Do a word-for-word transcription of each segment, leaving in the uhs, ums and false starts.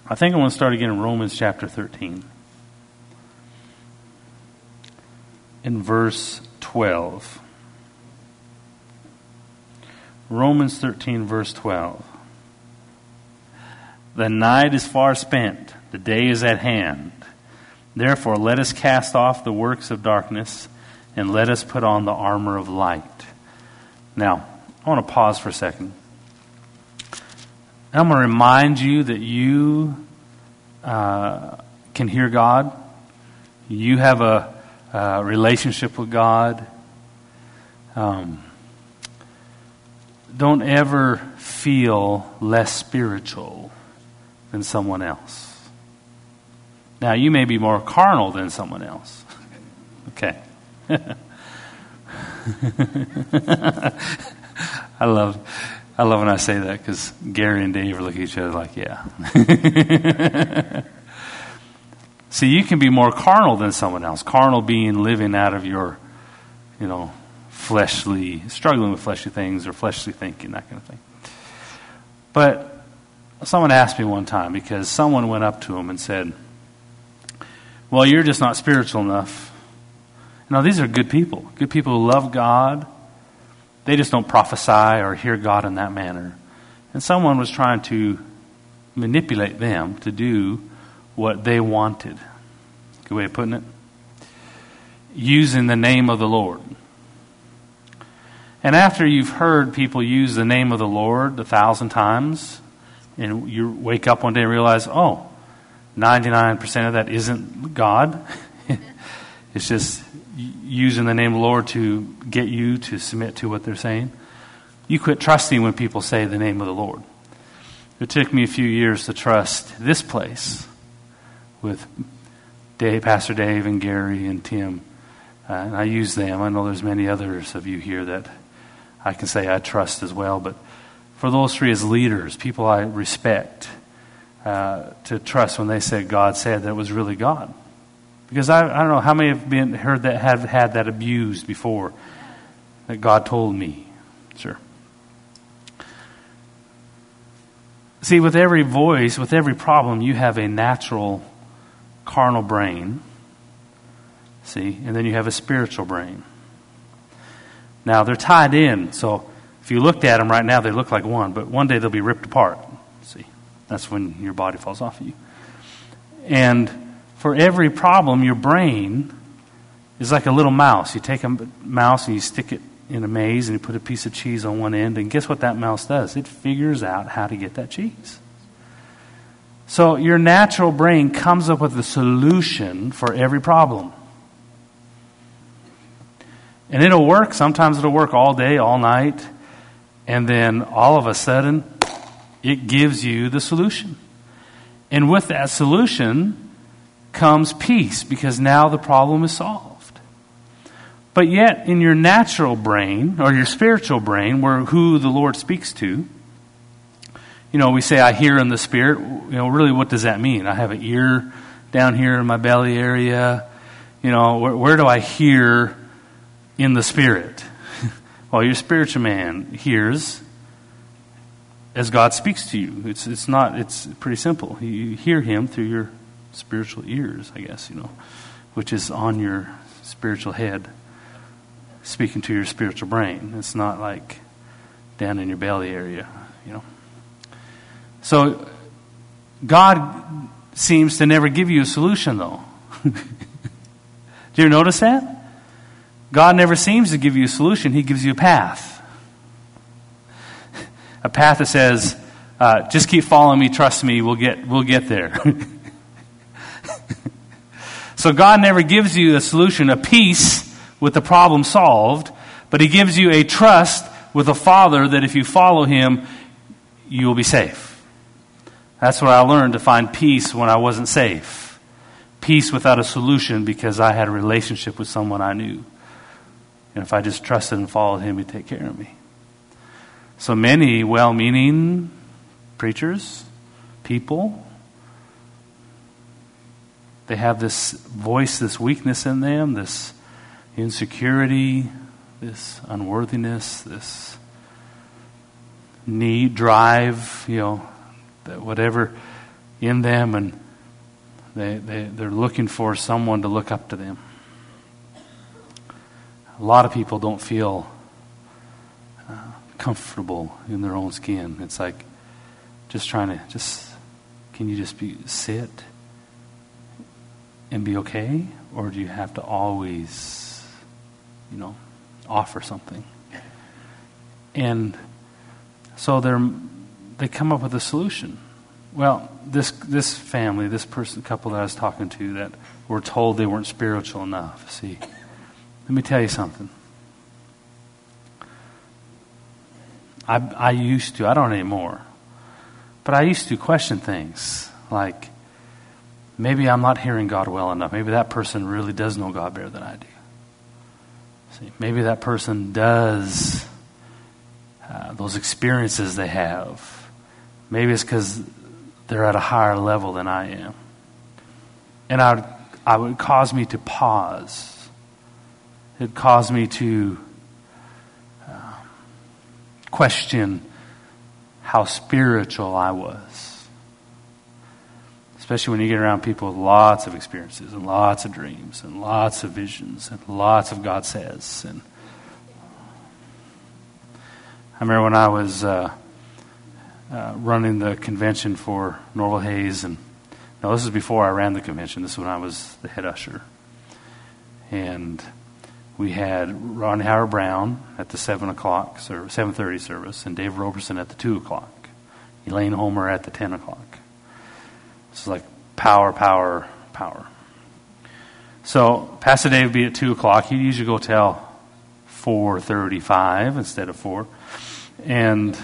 I think I want to start again in Romans chapter thirteen. In verse twelve. Romans thirteen, verse twelve. The night is far spent, the day is at hand. Therefore, let us cast off the works of darkness, and let us put on the armor of light. Now, I want to pause for a second. I'm going to remind you that you uh, can hear God. You have a, a relationship with God. Um, don't ever feel less spiritual than someone else. Now, you may be more carnal than someone else. Okay. I love I love when I say that, because Gary and Dave look at each other like, yeah. See, you can be more carnal than someone else. Carnal being living out of your, you know, fleshly, struggling with fleshly things or fleshly thinking, that kind of thing. But someone asked me one time, because someone went up to him and said, well, you're just not spiritual enough. Now, these are good people. Good people who love God. They just don't prophesy or hear God in that manner. And someone was trying to manipulate them to do what they wanted. Good way of putting it. Using the name of the Lord. And after you've heard people use the name of the Lord a thousand times, and you wake up one day and realize, oh, ninety-nine percent of that isn't God. It's just using the name of the Lord to get you to submit to what they're saying. You quit trusting when people say the name of the Lord. It took me a few years to trust this place with Dave, Pastor Dave and Gary and Tim. Uh, and I use them. I know there's many others of you here that I can say I trust as well. But for those three as leaders, people I respect, uh, to trust when they said God said, that it was really God. Because I, I don't know how many have been heard that have had that abused before, that God told me. Sure. See, with every voice, with every problem, you have a natural carnal brain. See, and then you have a spiritual brain. Now, they're tied in, so if you looked at them right now, they look like one, but one day they'll be ripped apart. See, that's when your body falls off of you. And for every problem, your brain is like a little mouse. You take a mouse and you stick it in a maze and you put a piece of cheese on one end, and guess what that mouse does? It figures out how to get that cheese. So your natural brain comes up with a solution for every problem. And it'll work. Sometimes it'll work all day, all night. And then all of a sudden, it gives you the solution. And with that solution comes peace, because now the problem is solved. But yet, in your natural brain, or your spiritual brain, where who the Lord speaks to, you know, we say, I hear in the Spirit. You know, really, what does that mean? I have an ear down here in my belly area. You know, where, where do I hear in the Spirit? Well, your spiritual man hears as God speaks to you. It's it's not, it's pretty simple. You hear Him through your spiritual ears, I guess, you know, which is on your spiritual head, speaking to your spiritual brain. It's not like down in your belly area, you know. So God seems to never give you a solution, though. Do you notice that? God never seems to give you a solution. He gives you a path. A path that says, uh, just keep following me, trust me, we'll get we'll get there. So God never gives you a solution, a peace with the problem solved, but He gives you a trust with a Father that if you follow Him, you will be safe. That's what I learned, to find peace when I wasn't safe. Peace without a solution, because I had a relationship with someone I knew. And if I just trusted and followed Him, He'd take care of me. So many well-meaning preachers, people, they have this voice, this weakness in them, this insecurity, this unworthiness, this need, drive, you know, that whatever, in them, and they, they, they're looking for someone to look up to them. A lot of people don't feel uh, comfortable in their own skin. It's like just trying to, just, can you just be sit and be okay? Or do you have to always, you know, offer something? And so they're, they come up with a solution. Well, this this family, this person, couple that I was talking to, that were told they weren't spiritual enough. See, let me tell you something. I I used to, I don't anymore, but I used to question things like, maybe I'm not hearing God well enough. Maybe that person really does know God better than I do. See, maybe that person does uh, those experiences they have. Maybe it's because they're at a higher level than I am. And I would, I would cause me to pause. It caused me to uh, question how spiritual I was. Especially when you get around people with lots of experiences and lots of dreams and lots of visions and lots of God says. And I remember when I was uh, uh, running the convention for Norval Hayes, and no, this is before I ran the convention. This is when I was the head usher. And we had Ronnie Howard Brown at the seven o'clock service, seven thirty service, and Dave Roberson at the two o'clock. Elaine Homer at the ten o'clock. It's like power, power, power. So Pastor Dave would be at two o'clock. He'd usually go till four thirty-five instead of four. And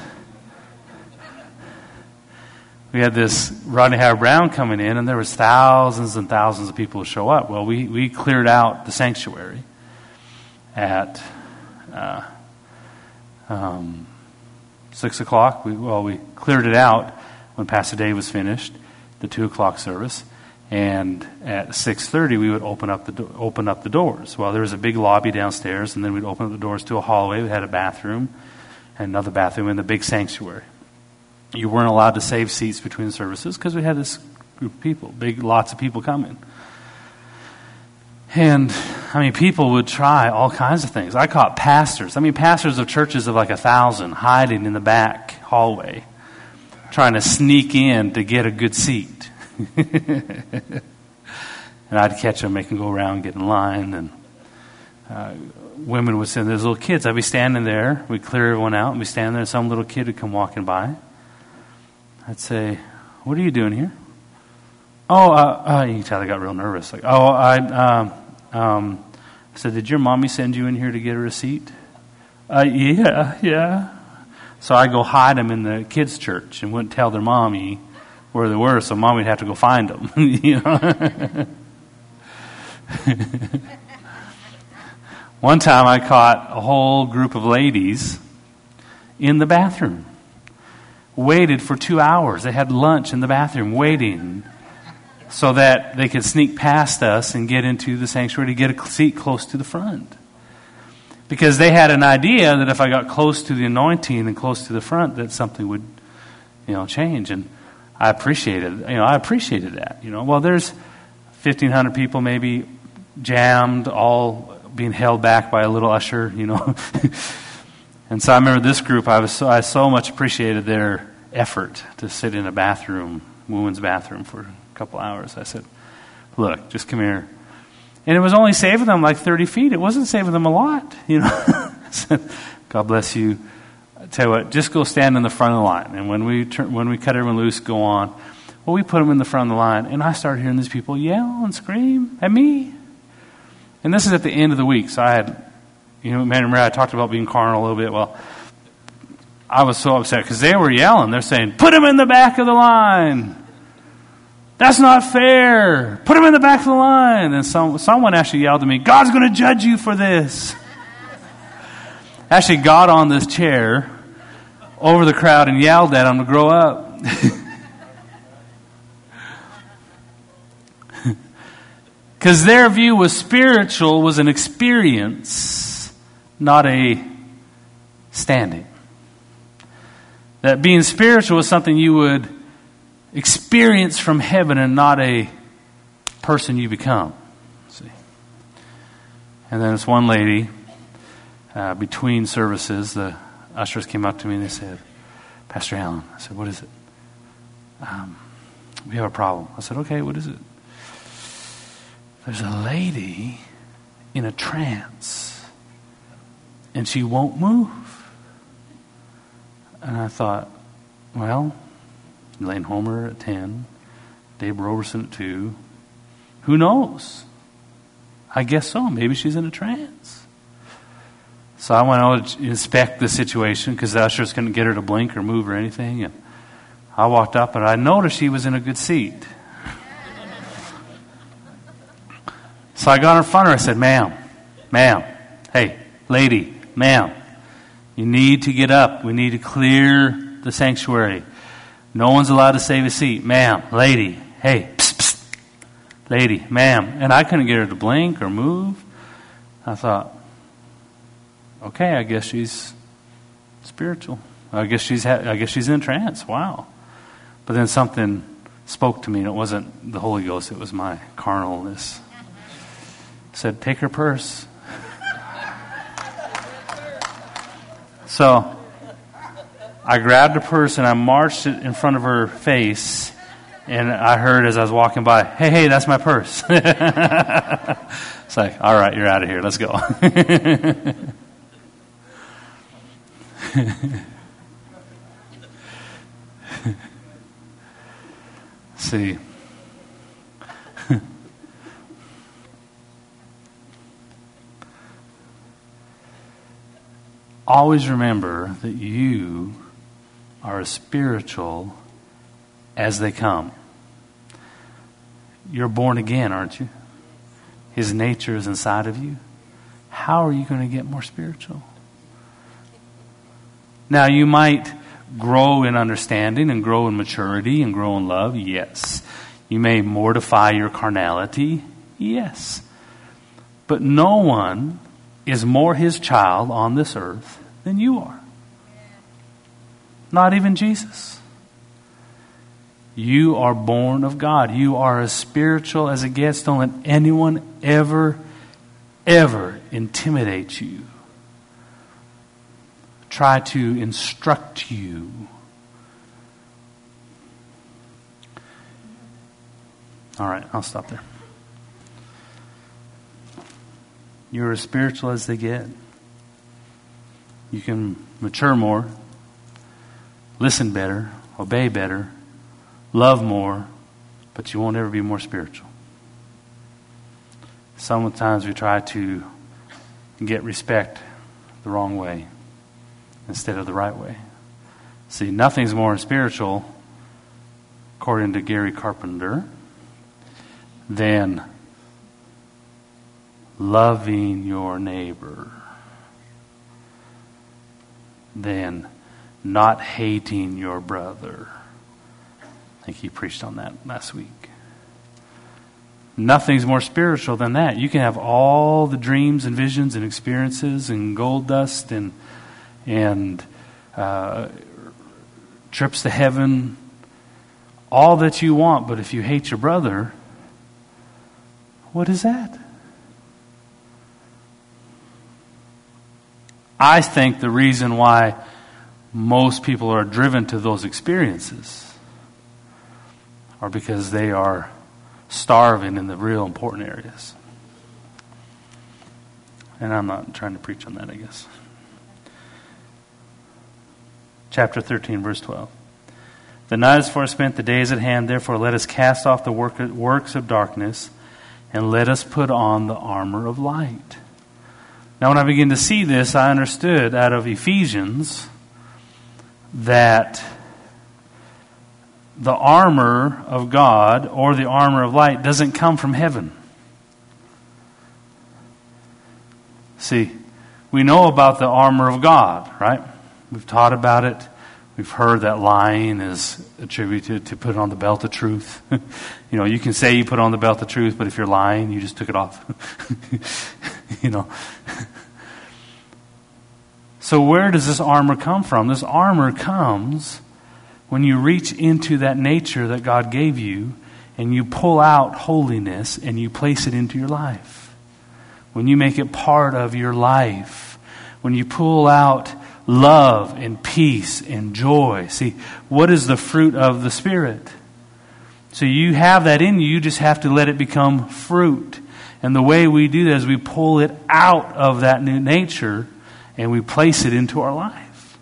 we had this Rodney Howard Brown coming in, and there was thousands and thousands of people who show up. Well, we, we cleared out the sanctuary at uh, um, six o'clock. We, well, we cleared it out when Pastor Dave was finished, the two o'clock service, and at six thirty we would open up the do- open up the doors. Well, there was a big lobby downstairs, and then we'd open up the doors to a hallway. We had a bathroom, and another bathroom in the big sanctuary. You weren't allowed to save seats between services because we had this group of people, big, lots of people coming. And, I mean, people would try all kinds of things. I caught pastors, I mean, pastors of churches of like a thousand hiding in the back hallway, trying to sneak in to get a good seat. And I'd catch them, make them go around, get in line, and uh, women would send those little kids. I'd be standing there, we'd clear everyone out, and we'd stand there, and some little kid would come walking by. I'd say, "What are you doing here?" Oh, uh, uh, you can tell I got real nervous. Like, oh, I, um, um, I said, "Did your mommy send you in here to get her a seat?" Uh, yeah, yeah. So I'd go hide them in the kids' church and wouldn't tell their mommy where they were, so mommy would have to go find them. You know. One time I caught a whole group of ladies in the bathroom. Waited for two hours. They had lunch in the bathroom waiting so that they could sneak past us and get into the sanctuary to get a seat close to the front. Because they had an idea that if I got close to the anointing and close to the front, that something would, you know, change. And I appreciated, you know, I appreciated that. You know, well, there's fifteen hundred people maybe jammed, all being held back by a little usher, you know. And so I remember this group, I was so, I so much appreciated their effort to sit in a bathroom, women's bathroom, for a couple hours. I said, "Look, just come here." And it was only saving them like thirty feet. It wasn't saving them a lot, you know. I said, "God bless you. I tell you what, just go stand in the front of the line. And when we turn, when we cut everyone loose, go on." Well, we put them in the front of the line, and I started hearing these people yell and scream at me. And this is at the end of the week, so I had, you know, man, remember I talked about being carnal a little bit. Well, I was so upset because they were yelling. They're saying, "Put him in the back of the line. That's not fair. Put him in the back of the line." And some, someone actually yelled at me, "God's going to judge you for this." Actually got on this chair over the crowd and yelled at them to grow up. Because their view was spiritual was an experience, not a standing. That being spiritual was something you would experience. experience from heaven and not a person you become. See? And then this one lady, uh, between services, the ushers came up to me and they said, Pastor Allen, I said, what is it? Um, we have a problem. I said, okay, what is it? There's a lady in a trance and she won't move. And I thought, well, Elaine Homer at ten, Dave Roberson at two. Who knows? I guess so. Maybe she's in a trance. So I went out to inspect the situation because the ushers couldn't get her to blink or move or anything. And I walked up and I noticed she was in a good seat. So I got in front of her. I said, ma'am, ma'am, hey, lady, ma'am, you need to get up. We need to clear the sanctuary. No one's allowed to save a seat. Ma'am, lady, hey, psst, psst, lady, ma'am. And I couldn't get her to blink or move. I thought, okay, I guess she's spiritual. I guess she's ha- I guess she's in trance. Wow. But then something spoke to me, and it wasn't the Holy Ghost. It was my carnalness. Said, take her purse. So I grabbed her purse and I marched it in front of her face, and I heard as I was walking by, hey, hey, that's my purse. It's like, all right, you're out of here. Let's go. See. Always remember that you are as spiritual as they come. You're born again, aren't you? His nature is inside of you. How are you going to get more spiritual? Now, you might grow in understanding and grow in maturity and grow in love, yes. You may mortify your carnality, yes. But no one is more his child on this earth than you are. Not even Jesus. You are born of God. You are as spiritual as it gets. Don't let anyone ever, ever intimidate you. Try to instruct you. All right, I'll stop there. You're as spiritual as they get. You can mature more, listen better, obey better, love more, but you won't ever be more spiritual. Sometimes we try to get respect the wrong way instead of the right way. See, nothing's more spiritual, according to Gary Carpenter, than loving your neighbor, than not hating your brother. I think he preached on that last week. Nothing's more spiritual than that. You can have all the dreams and visions and experiences and gold dust and and uh, trips to heaven, all that you want, but if you hate your brother, what is that? I think the reason why most people are driven to those experiences are because they are starving in the real important areas. And I'm not trying to preach on that, I guess. Chapter thirteen, verse twelve. The night is far spent, the day is at hand. Therefore, let us cast off the work, works of darkness, and let us put on the armor of light. Now, when I began to see this, I understood out of Ephesians that the armor of God or the armor of light doesn't come from heaven. See, we know about the armor of God, right? We've taught about it. We've heard that lying is attributed to put on the belt of truth. You know, you can say you put on the belt of truth, but if you're lying, you just took it off. You know. So where does this armor come from? This armor comes when you reach into that nature that God gave you and you pull out holiness and you place it into your life. When you make it part of your life. When you pull out love and peace and joy. See, what is the fruit of the Spirit? So you have that in you, you just have to let it become fruit. And the way we do that is we pull it out of that new nature and we place it into our life.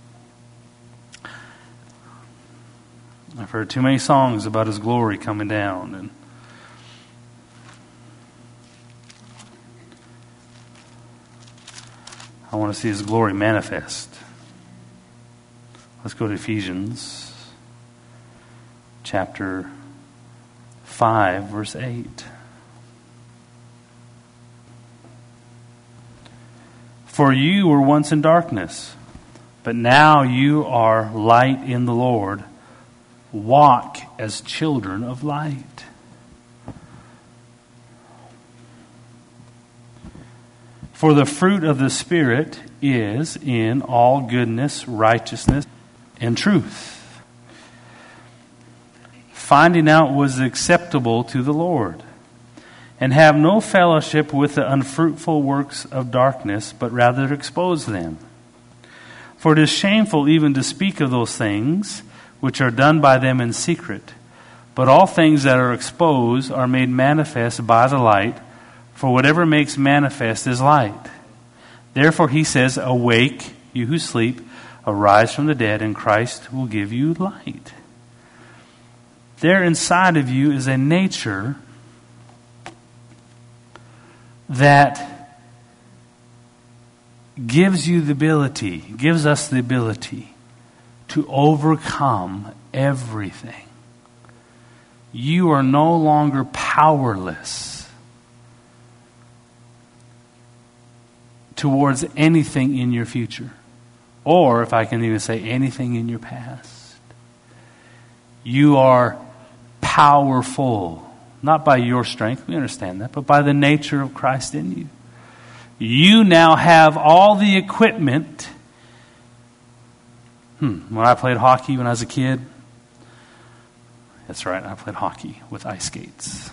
I've heard too many songs about His glory coming down. And I want to see His glory manifest. Let's go to Ephesians chapter five, verse eight. For you were once in darkness, but now you are light in the Lord. Walk as children of light. For the fruit of the Spirit is in all goodness, righteousness, and truth, finding out what is acceptable to the Lord. And have no fellowship with the unfruitful works of darkness, but rather expose them. For it is shameful even to speak of those things which are done by them in secret. But all things that are exposed are made manifest by the light, for whatever makes manifest is light. Therefore he says, awake, you who sleep, arise from the dead, and Christ will give you light. There inside of you is a nature that gives you the ability, gives us the ability to overcome everything. You are no longer powerless towards anything in your future. Or, if I can even say, anything in your past. You are powerful. Not by your strength, we understand that, but by the nature of Christ in you. You now have all the equipment. Hmm, when I played hockey when I was a kid, that's right, I played hockey with ice skates.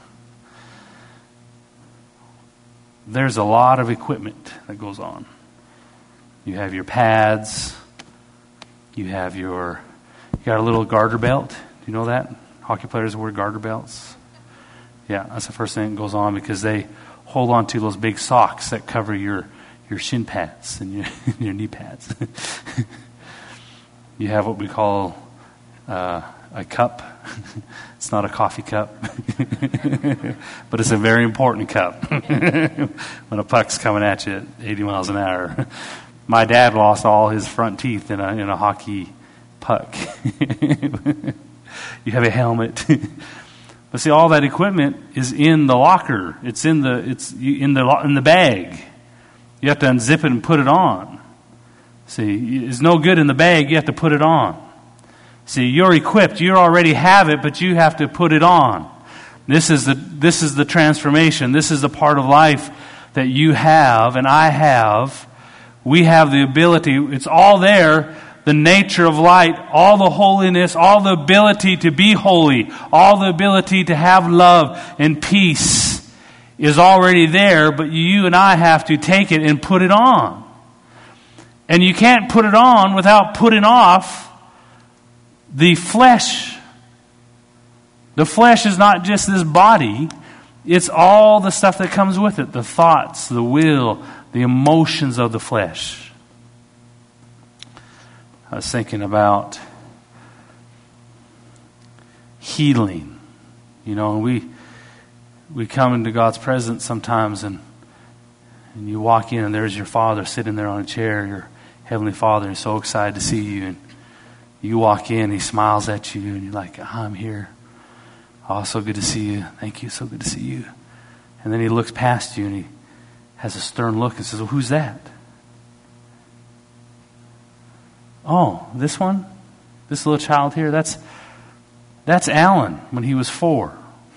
There's a lot of equipment that goes on. You have your pads. You have your, you got a little garter belt. Do you know that? Hockey players wear garter belts. Yeah, that's the first thing that goes on because they hold on to those big socks that cover your, your shin pads and your, your knee pads. You have what we call uh, a cup. It's not a coffee cup, but it's a very important cup when a puck's coming at you at eighty miles an hour. My dad lost all his front teeth in a, in a hockey puck. You have a helmet. But see, all that equipment is in the locker. It's in the it's in the in the bag. You have to unzip it and put it on. See, it's no good in the bag. You have to put it on. See, you're equipped. You already have it, but you have to put it on. This is the this is the transformation. This is the part of life that you have and I have. We have the ability. It's all there. The nature of light, all the holiness, all the ability to be holy, all the ability to have love and peace is already there, but you and I have to take it and put it on. And you can't put it on without putting off the flesh. The flesh is not just this body, it's all the stuff that comes with it, the thoughts, the will, the emotions of the flesh. I was thinking about healing. You know, we we come into God's presence sometimes and and you walk in and there's your Father sitting there on a chair, your Heavenly Father, and so excited to see you. And you walk in, He smiles at you and you're like, oh, I'm here. Oh, so good to see you. Thank you, so good to see you. And then He looks past you and He has a stern look and says, well, who's that? Oh, this one? This little child here? That's that's Alan when he was four.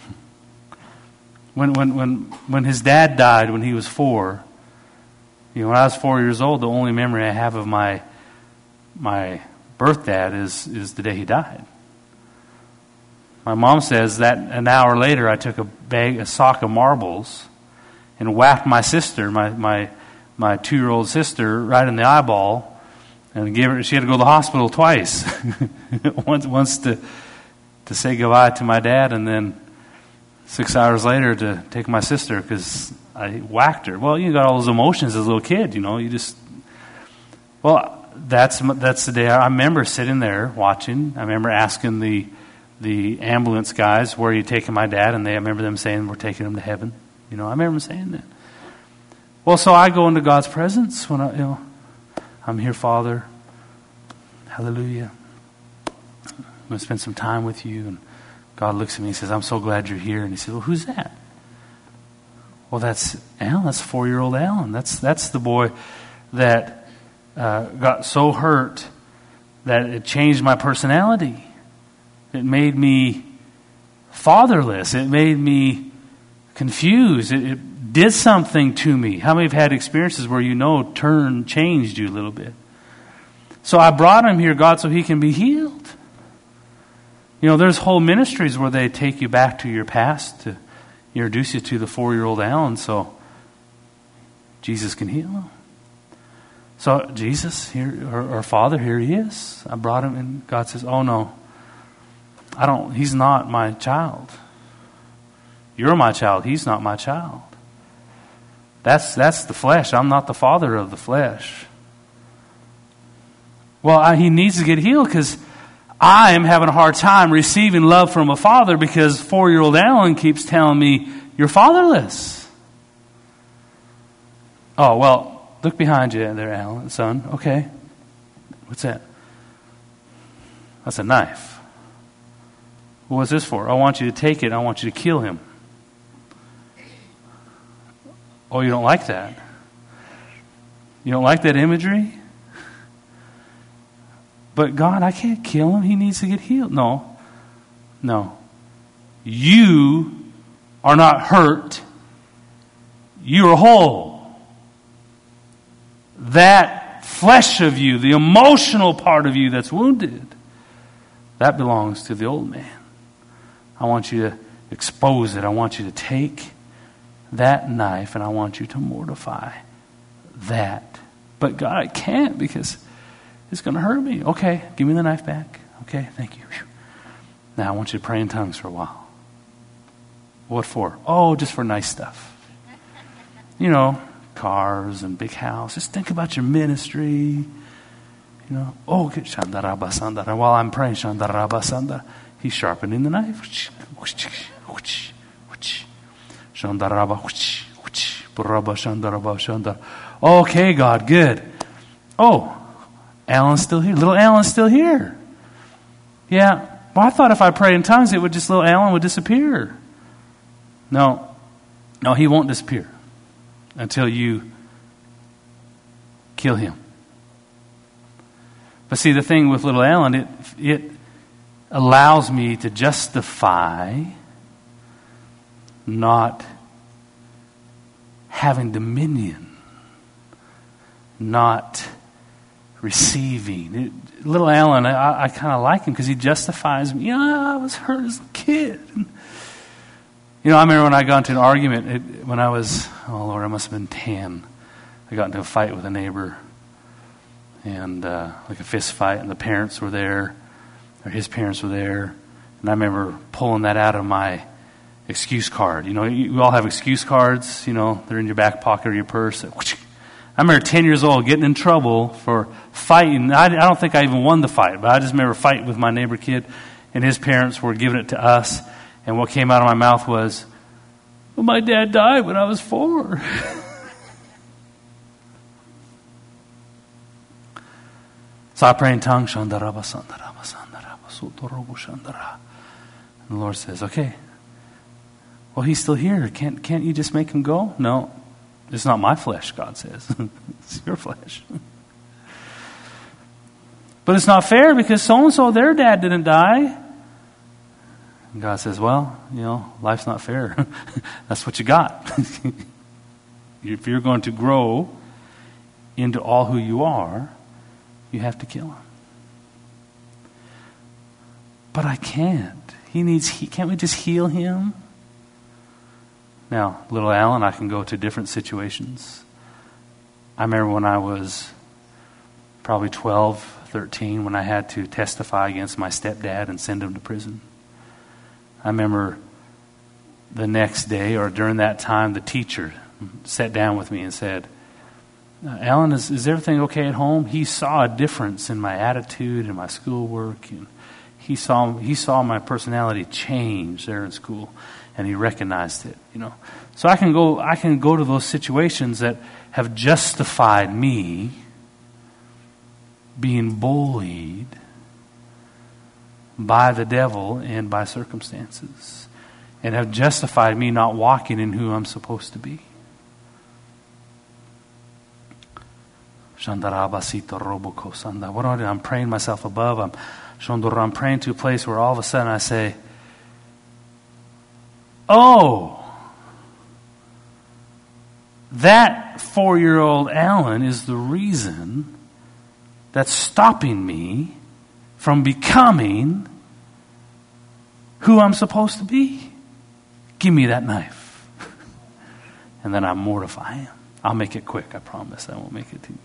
When when when when his dad died when he was four. You know, when I was four years old, the only memory I have of my my birth dad is, is the day he died. My mom says that an hour later I took a bag, a sock of marbles and whacked my sister, my, my, my two-year-old sister, right in the eyeball and gave her, she had to go to the hospital twice. once once to, to say goodbye to my dad and then six hours later to take my sister because I whacked her. Well, you got all those emotions as a little kid, you know, you just, well, that's, that's the day I remember sitting there watching. I remember asking the the ambulance guys, where are you taking my dad? And they, I remember them saying, we're taking him to heaven. You know, I remember them saying that. Well, so I go into God's presence when I, you know, I'm here, Father. Hallelujah. I'm going to spend some time with you. And God looks at me and says, I'm so glad you're here. And he says, well, who's that? Well, that's Alan. That's four-year-old Alan. That's, that's the boy that uh, got so hurt that it changed my personality. It made me fatherless. It made me confused. It, it did something to me. How many have had experiences where you know turn changed you a little bit? So I brought him here, God, so he can be healed. You know, there's whole ministries where they take you back to your past to introduce you to the four-year-old Alan so Jesus can heal him. So Jesus, here, our, our Father, here he is. I brought him and God says, oh no. I don't, he's not my child. You're my child. He's not my child. That's, that's the flesh. I'm not the father of the flesh. Well, I, he needs to get healed because I am having a hard time receiving love from a father because four-year-old Alan keeps telling me, you're fatherless. Oh, well, look behind you there, Alan, son. Okay. What's that? That's a knife. What's this for? I want you to take it. I want you to kill him. Oh, you don't like that? You don't like that imagery? But God, I can't kill him. He needs to get healed. No. No. You are not hurt. You are whole. That flesh of you, the emotional part of you that's wounded, that belongs to the old man. I want you to expose it. I want you to take that knife and I want you to mortify that. But God, I can't because it's going to hurt me. Okay, give me the knife back. Okay, thank you. Now I want you to pray in tongues for a while. What for? Oh, just for nice stuff. You know, cars and big house. Just think about your ministry. You know, oh, okay. While I'm praying, Shandarabasandara. He's sharpening the knife. Okay, God, good. Oh, Alan's still here. Little Alan's still here. Yeah. Well, I thought if I prayed in tongues, it would just, little Alan would disappear. No. No, he won't disappear until you kill him. But see, the thing with little Alan, it it allows me to justify not having dominion, not receiving. It, little Alan, I, I kind of like him because he justifies me. Yeah, I was hurt as a kid. And, you know, I remember when I got into an argument, it, when I was, oh Lord, I must have been ten. I got into a fight with a neighbor, and uh, like a fist fight, and the parents were there, or his parents were there, and I remember pulling that out of my excuse card. You know, you, you all have excuse cards, you know, they're in your back pocket or your purse. I remember ten years old getting in trouble for fighting. I, I don't think I even won the fight, but I just remember fighting with my neighbor kid, and his parents were giving it to us, and what came out of my mouth was, well, my dad died when I was four. So I pray in tongues. And the Lord says, okay, well, he's still here. Can't, can't you just make him go? No, it's not my flesh, God says. It's your flesh. But it's not fair because so-and-so, their dad didn't die. And God says, well, you know, life's not fair. That's what you got. If you're going to grow into all who you are, you have to kill him. But I can't. He needs, he, can't we just heal him? Now, little Alan, I can go to different situations. I remember when I was probably twelve, thirteen, when I had to testify against my stepdad and send him to prison. I remember the next day or during that time, the teacher sat down with me and said, Alan, is, is everything okay at home? He saw a difference in my attitude and my schoolwork. And he saw he saw my personality change there in school, and he recognized it. You know, so I can go I can go to those situations that have justified me being bullied by the devil and by circumstances, and have justified me not walking in who I'm supposed to be. What do I do? I'm praying myself above. I'm, I'm praying to a place where all of a sudden I say, oh, that four-year-old Alan is the reason that's stopping me from becoming who I'm supposed to be. Give me that knife. And then I mortify him. I'll make it quick, I promise. I won't make it too.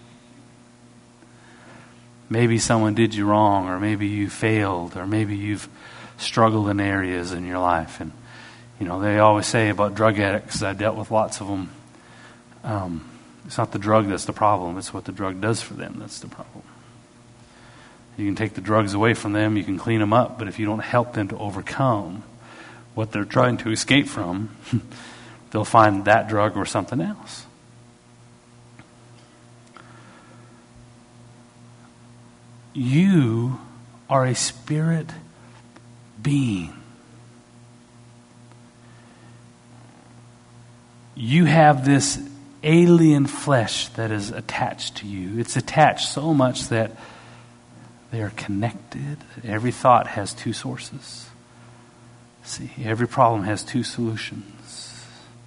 Maybe someone did you wrong, or maybe you failed, or maybe you've struggled in areas in your life. And, you know, they always say about drug addicts, I dealt with lots of them, um, it's not the drug that's the problem, it's what the drug does for them that's the problem. You can take the drugs away from them, you can clean them up, but if you don't help them to overcome what they're trying to escape from, they'll find that drug or something else. You are a spirit being. You have this alien flesh that is attached to you. It's attached so much that they are connected. Every thought has two sources. See, every problem has two solutions.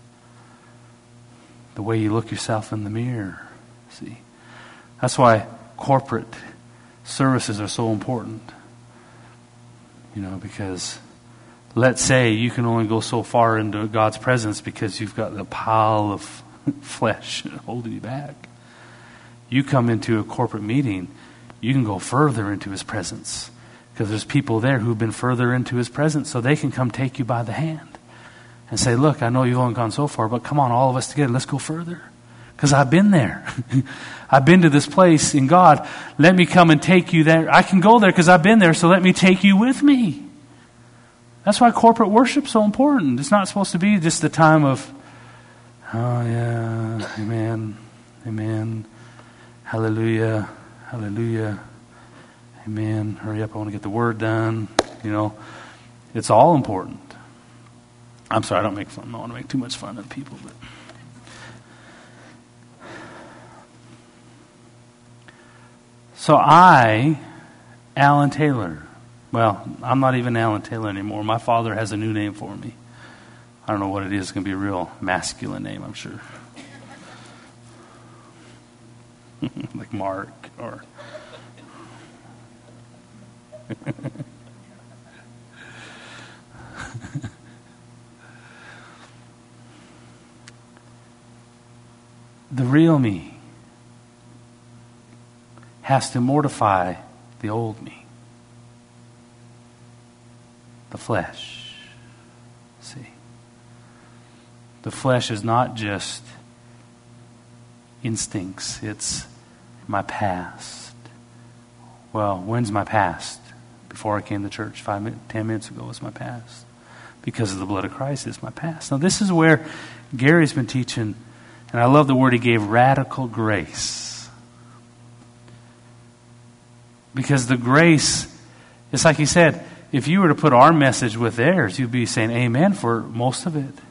The way you look yourself in the mirror. See, that's why corporate services are so important. You know, because let's say you can only go so far into God's presence because you've got the pile of flesh holding you back. You come into a corporate meeting, you can go further into His presence because there's people there who've been further into His presence, so they can come take you by the hand and say, look, I know you've only gone so far, but come on, all of us together, let's go further. Because I've been there. I've been to this place in God. Let me come and take you there. I can go there because I've been there, so let me take you with me. That's why corporate worship's so important. It's not supposed to be just the time of, oh yeah, amen, amen, hallelujah, hallelujah, amen, hurry up, I want to get the word done. You know, it's all important. I'm sorry, I don't make fun. I don't want to make too much fun of people, but... So I, Alan Taylor, well, I'm not even Alan Taylor anymore. My father has a new name for me. I don't know what it is. It's going to be a real masculine name, I'm sure. Like Mark or... The real me has to mortify the old me. The flesh. See? The flesh is not just instincts. It's my past. Well, when's my past? Before I came to church, five, minutes, ten minutes ago was my past. Because of the blood of Christ, it's my past. Now this is where Gary's been teaching, and I love the word he gave, radical grace. Because the grace, it's like he said, if you were to put our message with theirs, you'd be saying amen for most of it.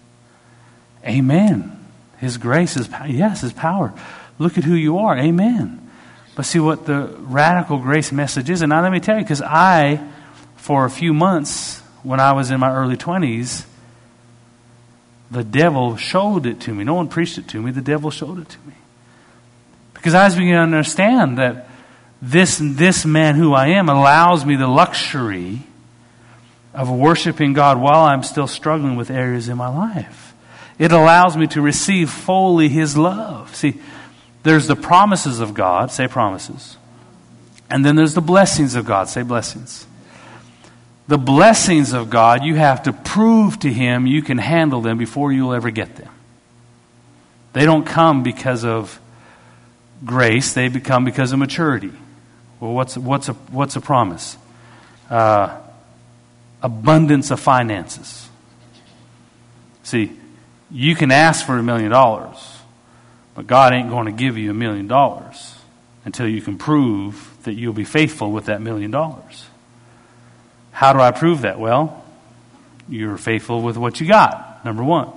Amen. His grace is, yes, His power. Look at who you are. Amen. But see what the radical grace message is. And now let me tell you, because I, for a few months, when I was in my early twenties, the devil showed it to me. No one preached it to me. The devil showed it to me. Because I was beginning to understand that this, this man who I am allows me the luxury of worshiping God while I'm still struggling with areas in my life. It allows me to receive fully His love. See, there's the promises of God, say promises. And then there's the blessings of God, say blessings. The blessings of God, you have to prove to Him you can handle them before you'll ever get them. They don't come because of grace, they become because of maturity. Well, what's, what's, a, what's a promise? Uh, abundance of finances. See, you can ask for a million dollars, but God ain't going to give you a million dollars until you can prove that you'll be faithful with that million dollars. How do I prove that? Well, you're faithful with what you got, number one.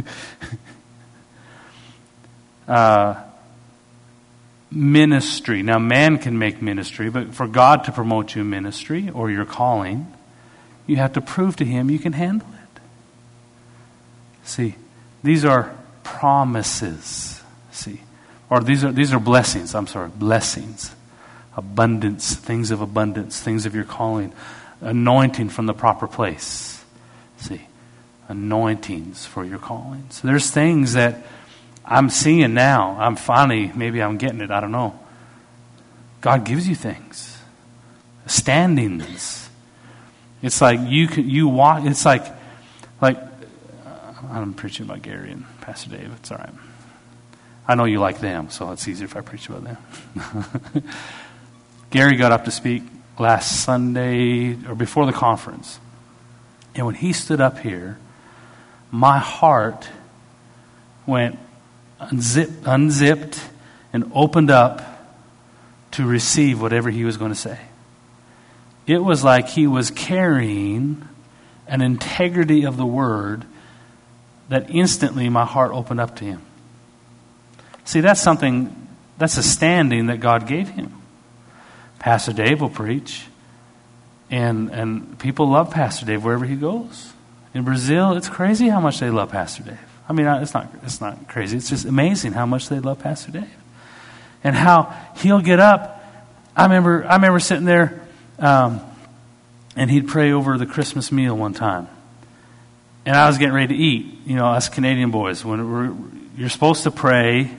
uh, ministry. Now, man can make ministry, but for God to promote you in ministry or your calling, you have to prove to Him you can handle it. See, these are promises. See, or these are these are blessings. I'm sorry, blessings, abundance, things of abundance, things of your calling, anointing from the proper place. See, anointings for your calling. So there's things that I'm seeing now. I'm finally, maybe I'm getting it. I don't know. God gives you things, standings. It's like you can, you walk. It's like, like uh, I'm preaching about Gary and Pastor Dave. It's all right. I know you like them, so it's easier if I preach about them. Gary got up to speak last Sunday or before the conference, and when he stood up here, my heart went unzipped, unzipped, and opened up to receive whatever he was going to say. It was like he was carrying an integrity of the word that instantly my heart opened up to him. See, that's something, that's a standing that God gave him. Pastor Dave will preach, and and people love Pastor Dave wherever he goes. In Brazil, it's crazy how much they love Pastor Dave. I mean, it's not it's not crazy. It's just amazing how much they love Pastor Dave, and how he'll get up. I remember I remember sitting there. Um, and he'd pray over the Christmas meal one time. And I was getting ready to eat. You know, us Canadian boys, when we're, you're supposed to pray,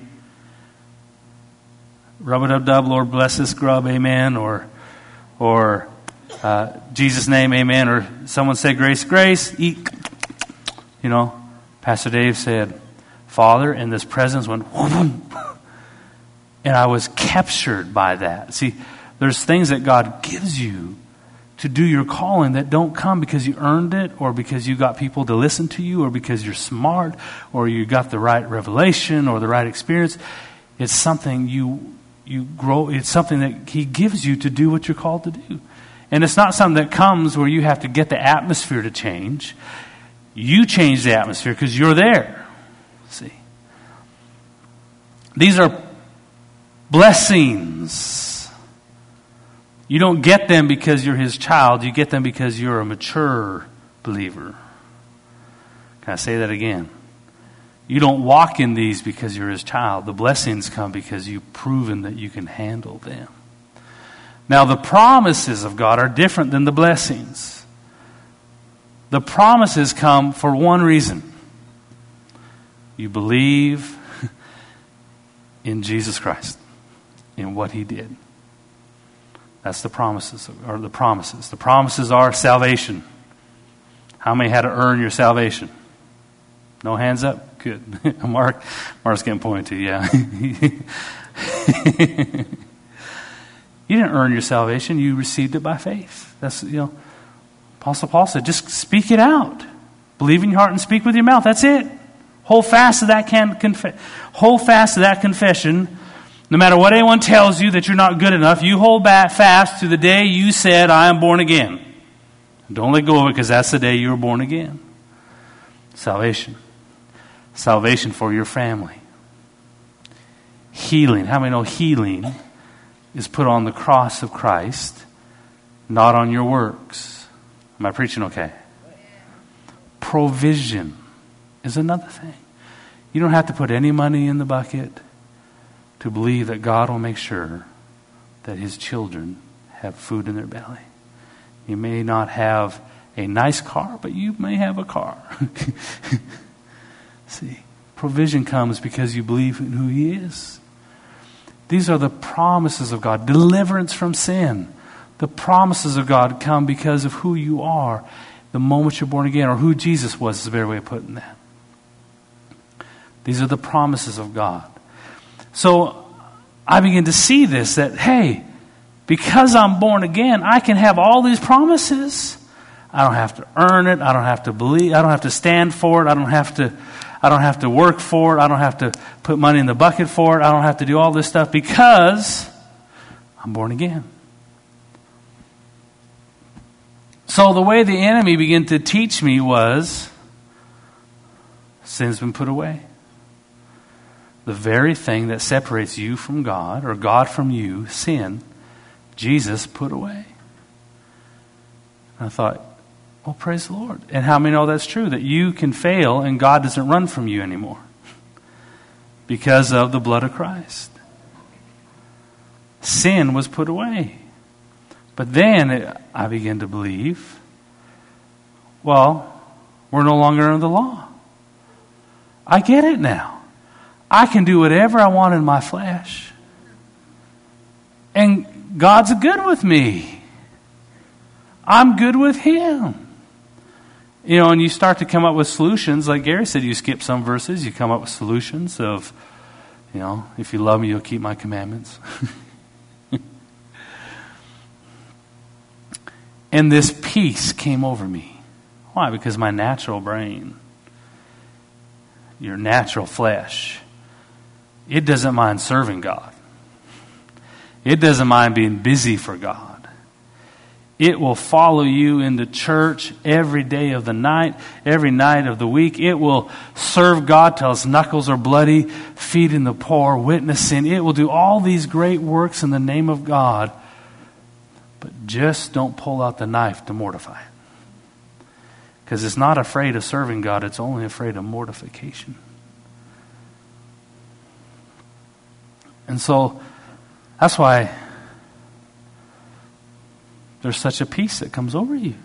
rub-a-dub-dub, Lord bless this grub, amen, or or uh, Jesus' name, amen, or someone say grace, grace, eat. You know, Pastor Dave said, Father, and this presence went, whoom, and I was captured by that. See, there's things that God gives you to do your calling that don't come because you earned it, or because you got people to listen to you, or because you're smart, or you got the right revelation or the right experience. It's something you you grow. It's something that He gives you to do what you're called to do. And it's not something that comes where you have to get the atmosphere to change. You change the atmosphere because you're there. See, these are blessings. You don't get them because you're His child. You get them because you're a mature believer. Can I say that again? You don't walk in these because you're His child. The blessings come because you've proven that you can handle them. Now, the promises of God are different than the blessings. The promises come for one reason. You believe in Jesus Christ, in what He did. That's the promises, or the promises. The promises are salvation. How many had to earn your salvation? No hands up? Good. Mark, Mark's getting pointed to, yeah. You didn't earn your salvation. You received it by faith. That's, you know, Apostle Paul said, just speak it out. Believe in your heart and speak with your mouth. That's it. Hold fast to that can conf- Hold fast to that confession. No matter what anyone tells you that you're not good enough, you hold back fast to the day you said, I am born again. Don't let go of it, because that's the day you were born again. Salvation. Salvation for your family. Healing. How many know healing is put on the cross of Christ, not on your works? Am I preaching okay? Provision is another thing. You don't have to put any money in the bucket to believe that God will make sure that his children have food in their belly. You may not have a nice car, but you may have a car. See, provision comes because you believe in who he is. These are the promises of God. Deliverance from sin. The promises of God come because of who you are the moment you're born again, or who Jesus was is a better way of putting that. These are the promises of God. So I begin to see this, that, hey, because I'm born again, I can have all these promises. I don't have to earn it. I don't have to believe. I don't have to stand for it. I don't have to, I don't have to work for it. I don't have to put money in the bucket for it. I don't have to do all this stuff because I'm born again. So the way the enemy began to teach me was, sin's been put away. The very thing that separates you from God, or God from you, sin, Jesus put away. And I thought, well, praise the Lord. And how many know that's true? That you can fail and God doesn't run from you anymore because of the blood of Christ. Sin was put away. But then it, I began to believe, well, we're no longer under the law. I get it now. I can do whatever I want in my flesh. And God's good with me. I'm good with him. You know, and you start to come up with solutions. Like Gary said, you skip some verses. You come up with solutions of, you know, if you love me, you'll keep my commandments. And this peace came over me. Why? Because my natural brain, your natural flesh, it doesn't mind serving God. It doesn't mind being busy for God. It will follow you into church every day of the night, every night of the week. It will serve God till its knuckles are bloody, feeding the poor, witnessing. It will do all these great works in the name of God. But just don't pull out the knife to mortify it. Because it's not afraid of serving God, it's only afraid of mortification. And so, that's why there's such a peace that comes over you.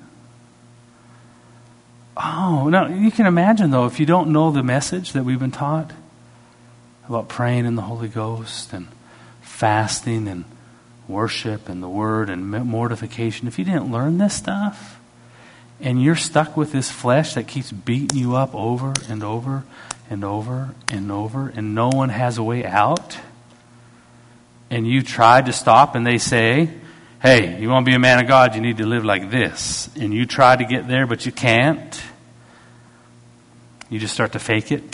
Oh, now you can imagine though, if you don't know the message that we've been taught about praying in the Holy Ghost and fasting and worship and the Word and mortification, if you didn't learn this stuff and you're stuck with this flesh that keeps beating you up over and over and over and over and no one has a way out, and you tried to stop and they say, hey, you want to be a man of God, you need to live like this. And you try to get there, but you can't. You just start to fake it.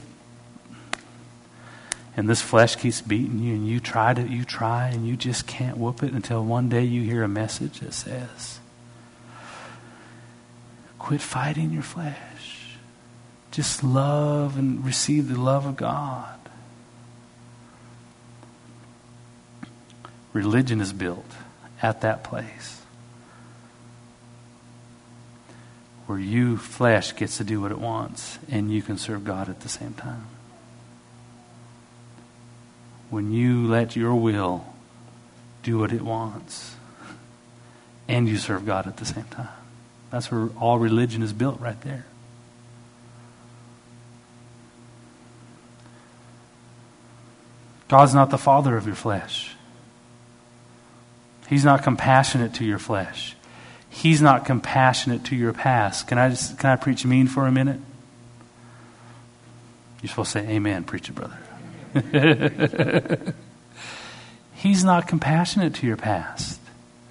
And this flesh keeps beating you, and you try to, you try, and you just can't whoop it until one day you hear a message that says, quit fighting your flesh. Just love and receive the love of God. Religion is built at that place where you, flesh, gets to do what it wants and you can serve God at the same time. When you let your will do what it wants and you serve God at the same time. That's where all religion is built, right there. God's not the father of your flesh. He's not compassionate to your flesh. He's not compassionate to your past. Can I just can I preach mean for a minute? You're supposed to say amen, preacher brother. He's not compassionate to your past.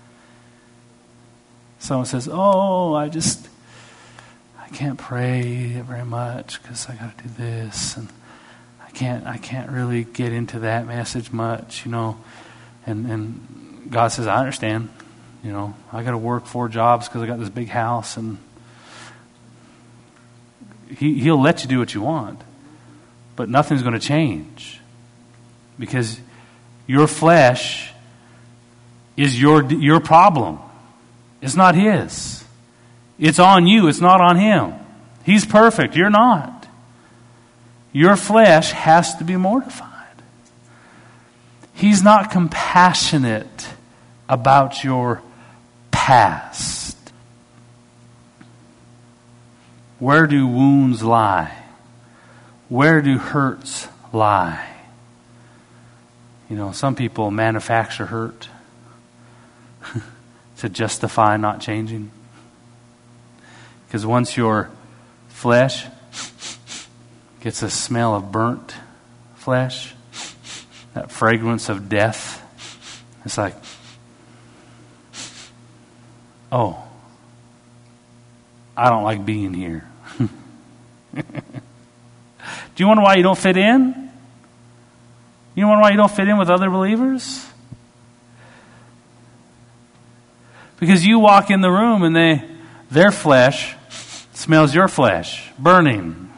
Someone says, oh, I just, I can't pray very much because I got to do this. And I can't, I can't really get into that message much, you know. And, and God says, I understand. You know, I got to work four jobs because I got this big house. And he, he'll let you do what you want. But nothing's going to change. Because your flesh is your your problem. It's not his. It's on you. It's not on him. He's perfect. You're not. Your flesh has to be mortified. He's not compassionate about your past. Where do wounds lie? Where do hurts lie? You know, some people manufacture hurt to justify not changing. Because once your flesh gets a smell of burnt flesh, that fragrance of death, it's like, oh, I don't like being here. Do you wonder why you don't fit in? You wonder why you don't fit in with other believers? Because you walk in the room and they, their flesh smells your flesh, burning.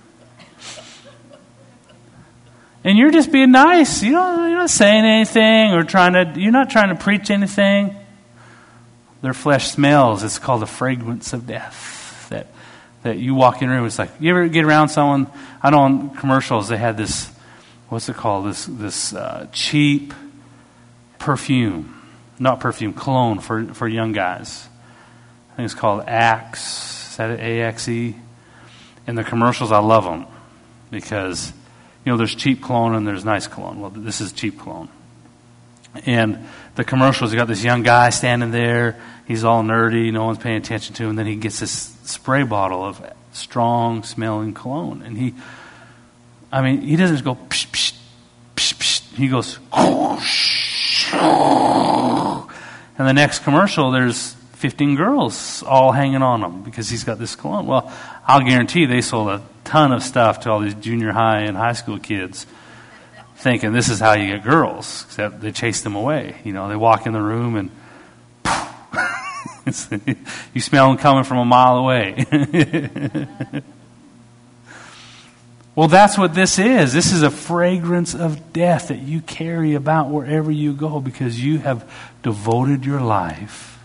And you're just being nice. You don't, you're not saying anything or trying to, you're not trying to preach anything. Their flesh smells. It's called the fragrance of death. That that you walk in a room, it's like, you ever get around someone, I know on commercials they had this, what's it called, this this uh, cheap perfume. Not perfume, cologne for, for young guys. I think it's called Axe. Is that it? A X E? And the commercials, I love them. Because, you know, there's cheap cologne and there's nice cologne. Well, this is cheap cologne. And the commercials, you got this young guy standing there. He's all nerdy. No one's paying attention to him. And then he gets this spray bottle of strong smelling cologne. And he, I mean, he doesn't just go, psh, psh, psh, psh. He goes, whoosh. And the next commercial, there's fifteen girls all hanging on him because he's got this cologne. Well, I'll guarantee they sold a ton of stuff to all these junior high and high school kids thinking this is how you get girls, except they chase them away. You know, they walk in the room and you smell them coming from a mile away. Well, that's what this is. This is a fragrance of death that you carry about wherever you go because you have devoted your life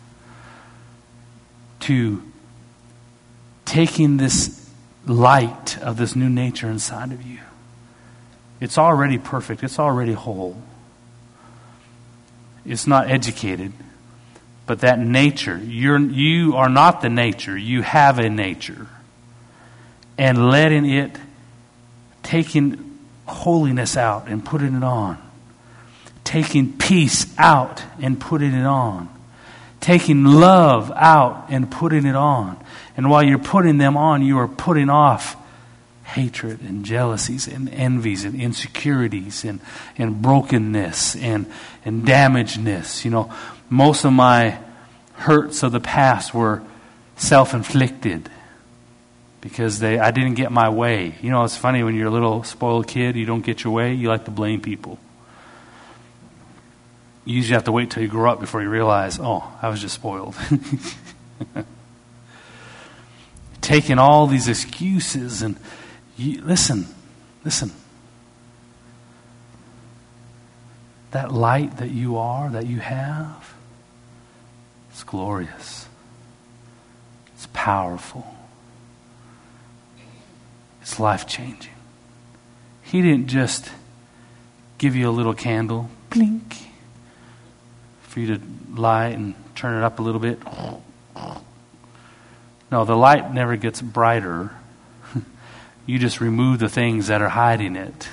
to taking this light of this new nature inside of you. It's already perfect. It's already whole. It's not educated. But that nature, you're, you are not the nature. You have a nature. And letting it, taking holiness out and putting it on. Taking peace out and putting it on. Taking love out and putting it on. And while you're putting them on, you are putting off hatred and jealousies and envies and insecurities and, and brokenness and, and damagedness. You know, most of my hurts of the past were self-inflicted because they I didn't get my way. You know, it's funny when you're a little spoiled kid, you don't get your way, you like to blame people. You usually have to wait till you grow up before you realize, oh, I was just spoiled. Taking all these excuses and you, listen, listen. That light that you are, that you have, it's glorious. It's powerful. It's life-changing. He didn't just give you a little candle, blink, for you to light and turn it up a little bit. No, the light never gets brighter. You just remove the things that are hiding it.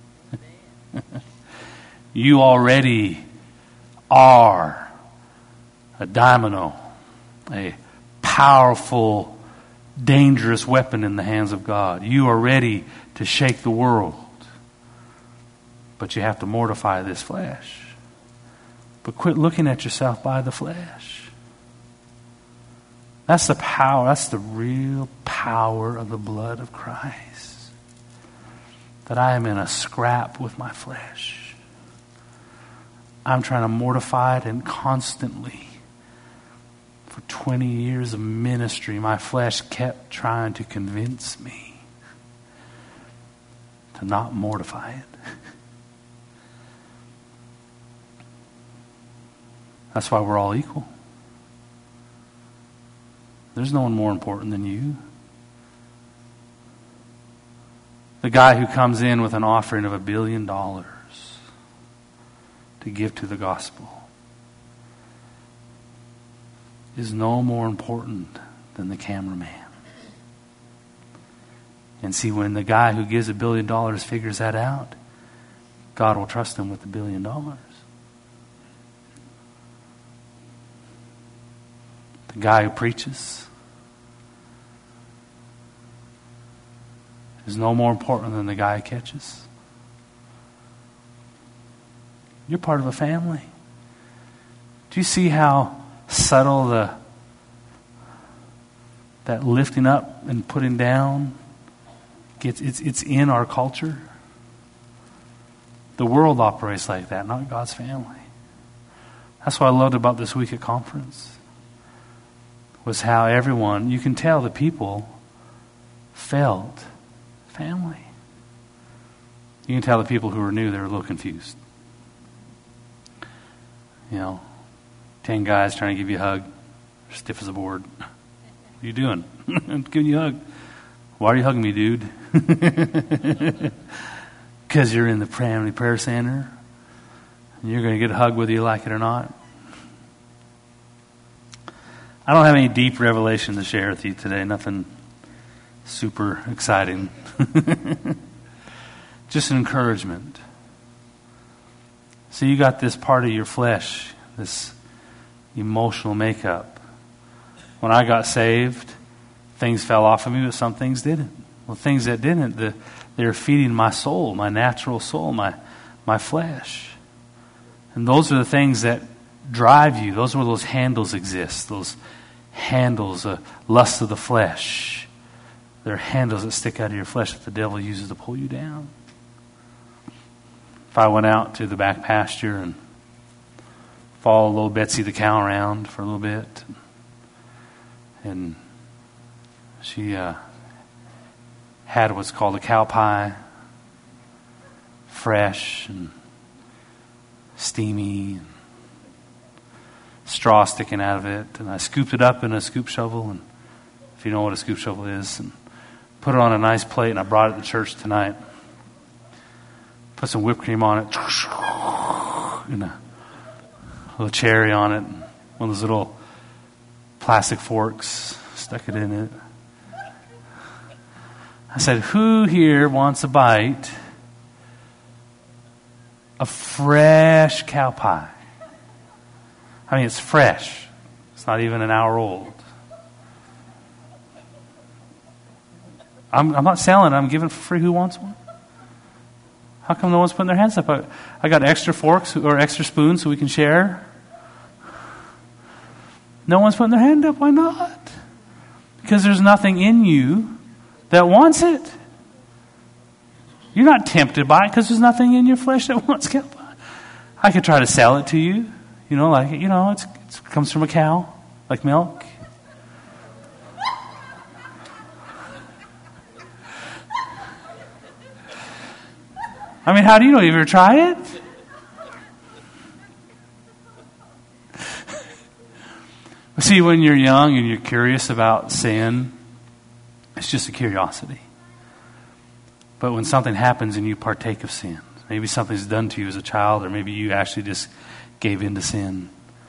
You already are a dynamo, a powerful, dangerous weapon in the hands of God. You are ready to shake the world. But you have to mortify this flesh. But quit looking at yourself by the flesh. That's the power, that's the real power of the blood of Christ. That I am in a scrap with my flesh. I'm trying to mortify it, and constantly, for twenty years of ministry, my flesh kept trying to convince me to not mortify it. That's why we're all equal. There's no one more important than you. The guy who comes in with an offering of a billion dollars to give to the gospel. is no more important than the cameraman. And see, when the guy who gives a billion dollars figures that out, God will trust him with a billion dollars. The guy who preaches is no more important than the guy who catches. You're part of a family. Do you see how subtle the that lifting up and putting down gets? It's it's in our culture. The world operates like that, not God's family. That's what I loved about this week at conference. Was how everyone, you can tell the people felt family. You can tell the people who were new, they were a little confused. You know, ten guys trying to give you a hug, stiff as a board. What are you doing? I'm giving you a hug. Why are you hugging me, dude? Because you're in the family prayer center. And you're going to get a hug whether you like it or not. I don't have any deep revelation to share with you today. Nothing super exciting. Just an encouragement. So you got this part of your flesh, this emotional makeup. When I got saved, things fell off of me, but some things didn't. Well, things that didn't, the, they were feeding my soul, my natural soul, my my flesh. And those are the things that drive you. Those are where those handles exist. Those handles, uh, lust of the flesh. They're handles that stick out of your flesh that the devil uses to pull you down. If I went out to the back pasture and followed little Betsy the cow around for a little bit, and she uh, had what's called a cow pie, fresh and steamy, and straw sticking out of it, and I scooped it up in a scoop shovel, and if you know what a scoop shovel is, and put it on a nice plate, and I brought it to church tonight. Put some whipped cream on it, and a little cherry on it, and one of those little plastic forks, stuck it in it. I said, who here wants a bite of fresh cow pie? I mean, it's fresh. It's not even an hour old. I'm, I'm not selling it. I'm giving it for free. Who wants one? How come no one's putting their hands up? I, I got extra forks or extra spoons so we can share. No one's putting their hand up. Why not? Because there's nothing in you that wants it. You're not tempted by it because there's nothing in your flesh that wants cow pie. I could try to sell it to you. You know, like, you know, it's, it's, it comes from a cow, like milk. I mean, how do you know? Have you ever tried it? See, when you're young and you're curious about sin, it's just a curiosity. But when something happens and you partake of sin, maybe something's done to you as a child, or maybe you actually just gave in to sin,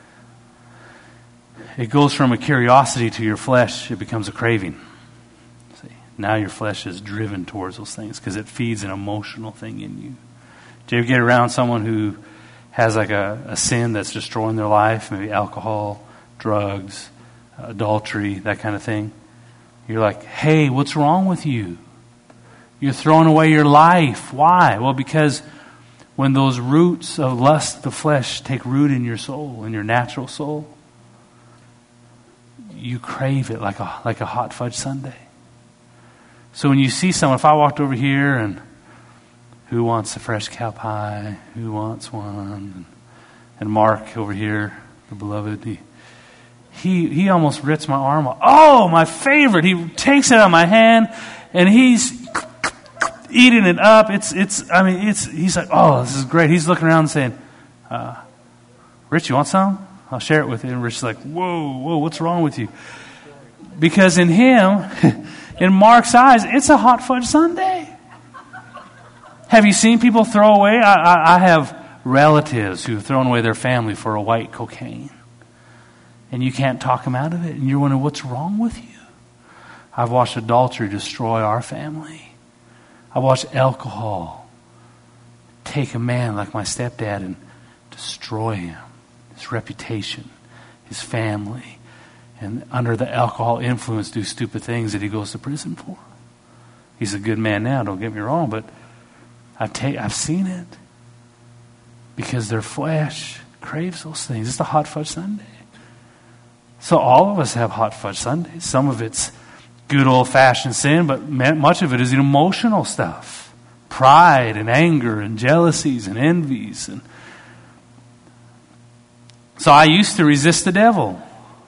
it goes from a curiosity to your flesh, it becomes a craving. See, now your flesh is driven towards those things because it feeds an emotional thing in you. Do you ever get around someone who has like a, a sin that's destroying their life, maybe alcohol, drugs, adultery, that kind of thing? You're like, hey, what's wrong with you? You're throwing away your life. Why? Well, because when those roots of lust of the flesh take root in your soul, in your natural soul, you crave it like a like a hot fudge sundae. So when you see someone, if I walked over here and who wants a fresh cow pie? Who wants one? And, and Mark over here, the beloved, he, he he almost rips my arm off. Oh, my favorite! He takes it out of my hand and he's eating it up. It's it's. I mean, it's. He's like, oh, this is great. He's looking around and saying, uh, "Rich, you want some? I'll share it with you." And Rich is like, "Whoa, whoa, what's wrong with you?" Because in him, in Mark's eyes, it's a hot fudge sundae. Have you seen people throw away? I, I, I have relatives who've thrown away their family for a white cocaine. and you can't talk them out of it, and you're wondering what's wrong with you. I've watched adultery destroy our family. I've watched alcohol take a man like my stepdad and destroy him, his reputation, his family, and under the alcohol influence do stupid things that he goes to prison for. He's a good man now, don't get me wrong, but I've, ta- I've seen it because their flesh craves those things. It's the hot fudge sundae. So all of us have hot fudge sundaes. Some of it's good old-fashioned sin, but much of it is emotional stuff. Pride and anger and jealousies and envies. And so I used to resist the devil.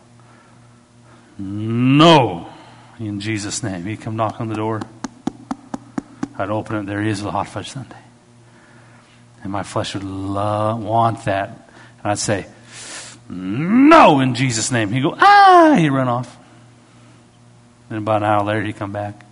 No. In Jesus' name. He'd come knock on the door. I'd open it. There he is with a hot fudge sundae. And my flesh would love, want that. And I'd say, no, in Jesus' name. He'd go, ah, he'd run off. And about an hour later, he'd come back.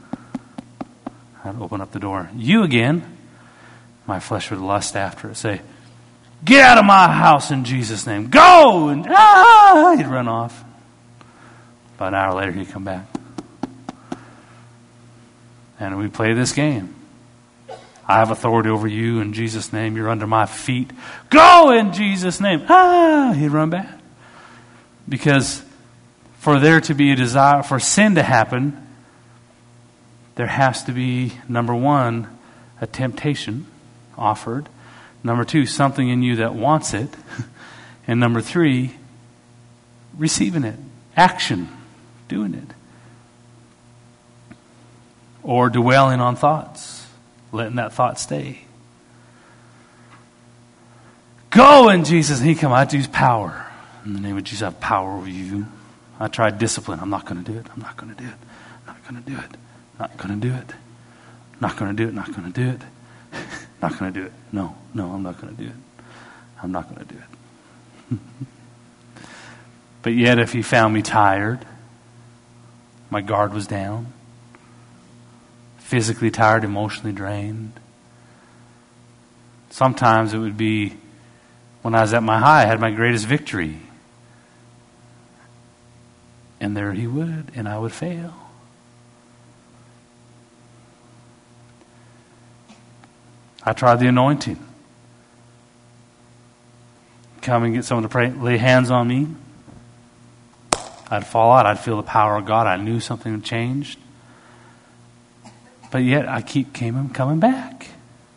I'd open up the door. You again. My flesh would lust after it. Say, get out of my house in Jesus' name. Go! And ah, he'd run off. About an hour later, he'd come back. And we'd play this game. I have authority over you in Jesus' name. You're under my feet. Go in Jesus' name. Ah, he'd run back. Because for there to be a desire, for sin to happen, there has to be, number one, a temptation offered. Number two, something in you that wants it. And number three, receiving it. Action. Doing it. Or dwelling on thoughts. Letting that thought stay. Go in Jesus. And he come, I use power. In the name of Jesus, I have power over you. I tried discipline. I'm not going to do it. I'm not going to do it. I'm not going to do it. Not going to do it. Not going to do it. Not going to do it. Not going to do it. No, no, I'm not going to do it. I'm not going to do it. But yet if he found me tired, my guard was down, physically tired, emotionally drained. Sometimes it would be when I was at my high, I had my greatest victory. And there he would, and I would fail. I tried the anointing. Come and get someone to pray, lay hands on me. I'd fall out. I'd feel the power of God. I knew something had changed. But yet I keep came, coming back.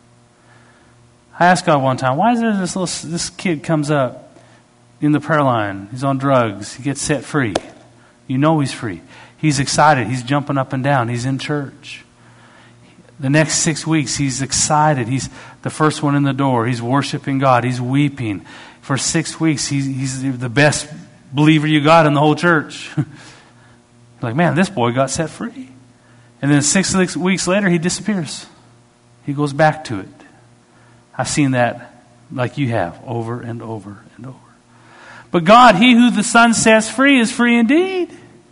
I asked God one time, why is there this little this kid comes up in the prayer line? He's on drugs. He gets set free. You know he's free. He's excited. He's jumping up and down. He's in church. The next six weeks, he's excited. He's the first one in the door. He's worshiping God. He's weeping. For six weeks, he's, he's the best believer you got in the whole church. Like, man, this boy got set free. And then six weeks later, he disappears. He goes back to it. I've seen that like you have over and over and over. But God, he who the Son sets free is free indeed.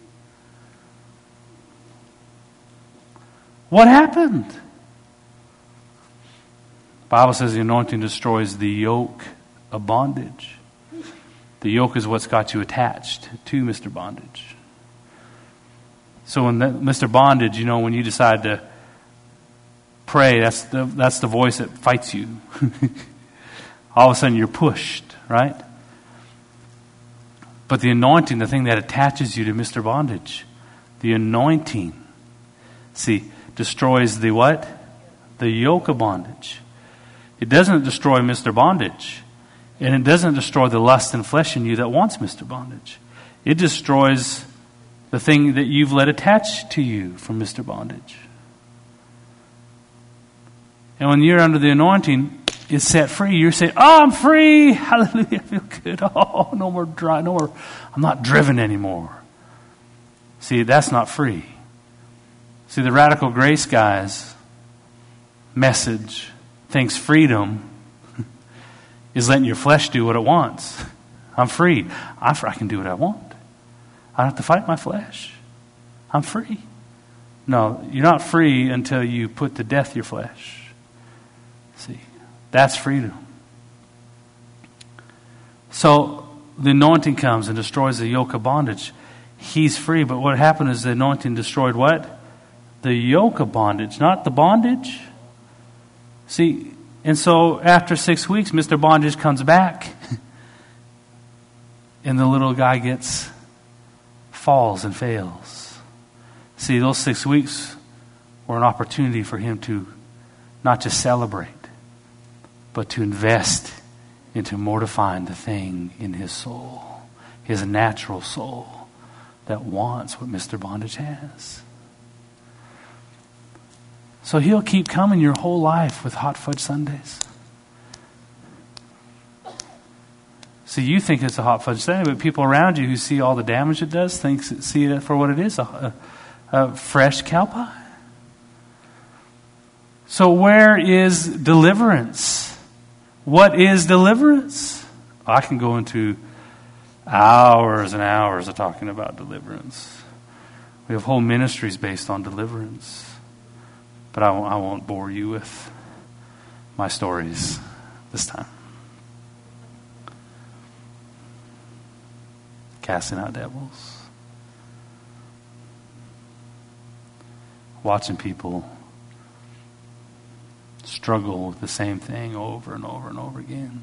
What happened? The Bible says the anointing destroys the yoke of bondage. The yoke is what's got you attached to Mister Bondage. So when that, Mister Bondage, you know, when you decide to pray, that's the, that's the voice that fights you. All of a sudden you're pushed, right? But the anointing, the thing that attaches you to Mister Bondage, the anointing, see, destroys the what? The yoke of bondage. It doesn't destroy Mister Bondage. And it doesn't destroy the lust and flesh in you that wants Mister Bondage. It destroys the thing that you've let attach to you from Mister Bondage. And when you're under the anointing, it's set free. You're saying, oh, I'm free. Hallelujah. I feel good. Oh, no more dry. No more. I'm not driven anymore. See, that's not free. See, the Radical Grace guys' message thinks freedom is letting your flesh do what it wants. I'm free. I can do what I want. I don't have to fight my flesh. I'm free. No, you're not free until you put to death your flesh. See, that's freedom. So the anointing comes and destroys the yoke of bondage, he's free. But what happened is the anointing destroyed what? The yoke of bondage, not the bondage. See, and so after six weeks, Mister Bondage comes back. And the little guy gets, falls and fails. See, those six weeks were an opportunity for him to not just celebrate, but to invest into mortifying the thing in his soul, his natural soul that wants what Mister Bondage has. So he'll keep coming your whole life with hot fudge sundaes. See, you think it's a hot fudge sundae, but people around you who see all the damage it does think see it for what it is, a, a, a fresh cow pie. So where is deliverance? What is deliverance? I can go into hours and hours of talking about deliverance. We have whole ministries based on deliverance. But I won't, I won't bore you with my stories this time. Casting out devils. Watching people struggle with the same thing over and over and over again.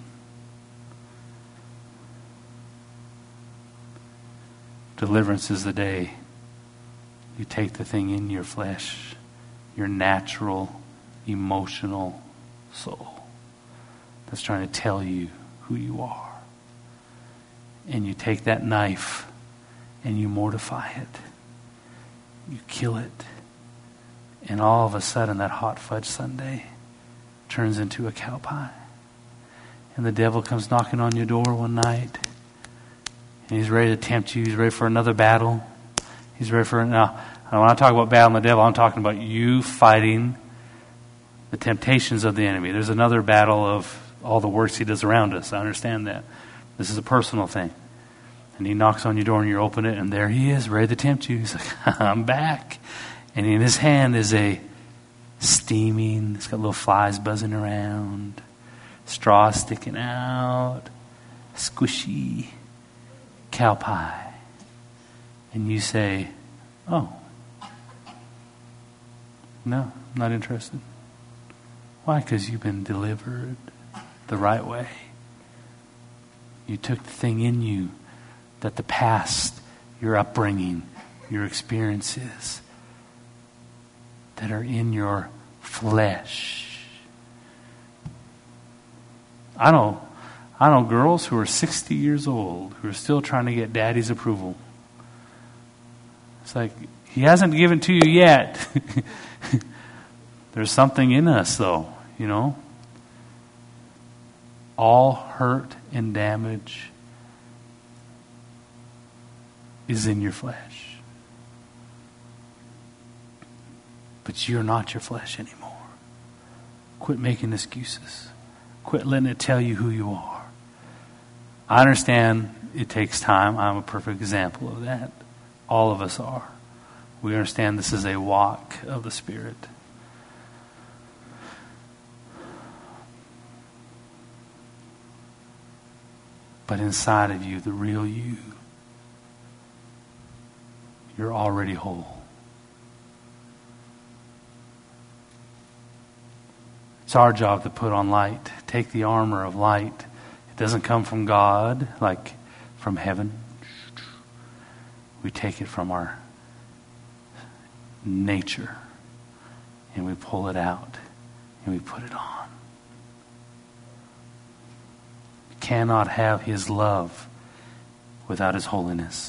Deliverance is the day you take the thing in your flesh, your natural, emotional soul that's trying to tell you who you are. And you take that knife and you mortify it. You kill it. And all of a sudden that hot fudge sundae turns into a cow pie. And the devil comes knocking on your door one night. And he's ready to tempt you. He's ready for another battle. He's ready for... Now, when I talk about battling the devil, I'm talking about you fighting the temptations of the enemy. There's another battle of all the works he does around us. I understand that. This is a personal thing. And he knocks on your door and you open it and there he is, ready to tempt you. He's like, I'm back. And in his hand is a steaming, it's got little flies buzzing around, straw sticking out, squishy cow pie. And you say, oh, no, I'm not interested. Why? Because you've been delivered the right way. You took the thing in you that the past, your upbringing, your experiences that are in your flesh. I know, I know girls who are sixty years old who are still trying to get daddy's approval. It's like, he hasn't given to you yet. There's something in us though, you know. All hurt and damage is in your flesh. But you're not your flesh anymore. Quit making excuses. Quit letting it tell you who you are. I understand it takes time. I'm a perfect example of that. All of us are. We understand this is a walk of the Spirit. But inside of you, the real you, you're already whole. It's our job to put on light. Take the armor of light. It doesn't come from God, like from heaven. We take it from our nature and we pull it out and we put it on. You cannot have His love without His holiness.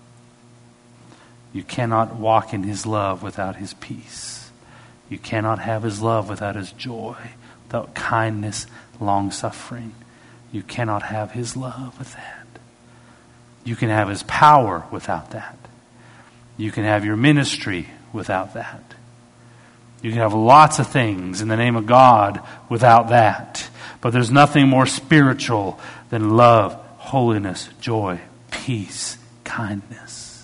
You cannot walk in His love without His peace. You cannot have His love without His joy, without kindness, long-suffering. You cannot have His love with that. You can have His power without that. You can have your ministry without that. You can have lots of things in the name of God without that. But there's nothing more spiritual than love, holiness, joy, peace, kindness.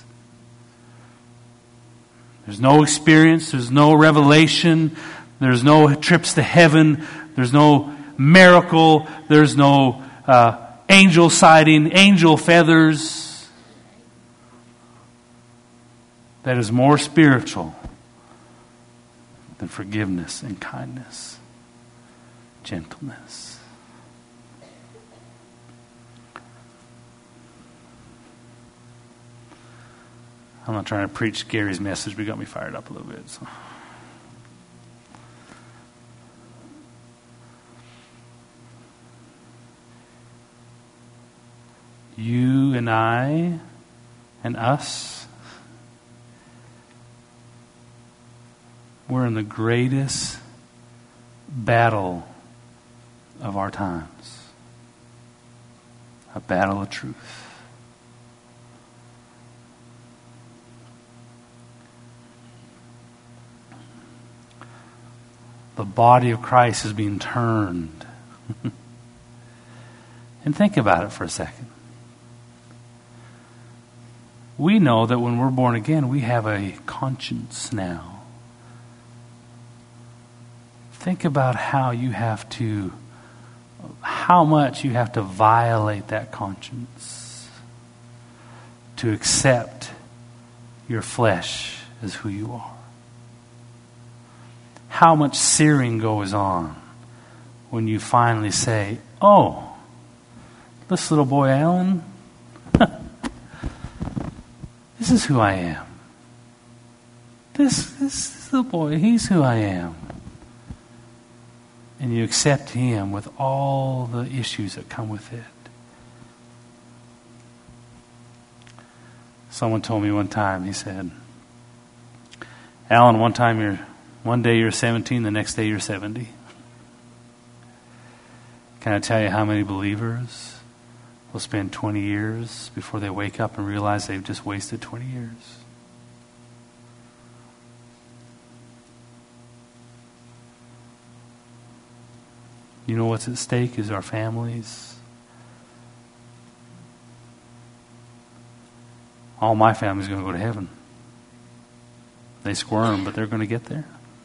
There's no experience, there's no revelation, there's no trips to heaven, there's no miracle, there's no uh, angel sighting, angel feathers, that is more spiritual than forgiveness and kindness, gentleness. I'm not trying to preach Gary's message, but it got me fired up a little bit. So. You and I and us, we're in the greatest battle of our times. A battle of truth. The body of Christ is being turned. And think about it for a second. We know that when we're born again, we have a conscience now. Think about how you have to, how much you have to violate that conscience to accept your flesh as who you are. How much searing goes on when you finally say, oh, this little boy Alan, this is who I am. This, this little boy, he's who I am. And you accept him with all the issues that come with it. Someone told me one time, he said, Alan, one time you're One day you're seventeen, the next day you're seventy. Can I tell you how many believers will spend twenty years before they wake up and realize they've just wasted twenty years? You know what's at stake is our families. All my family's going to go to heaven. They squirm, but they're going to get there.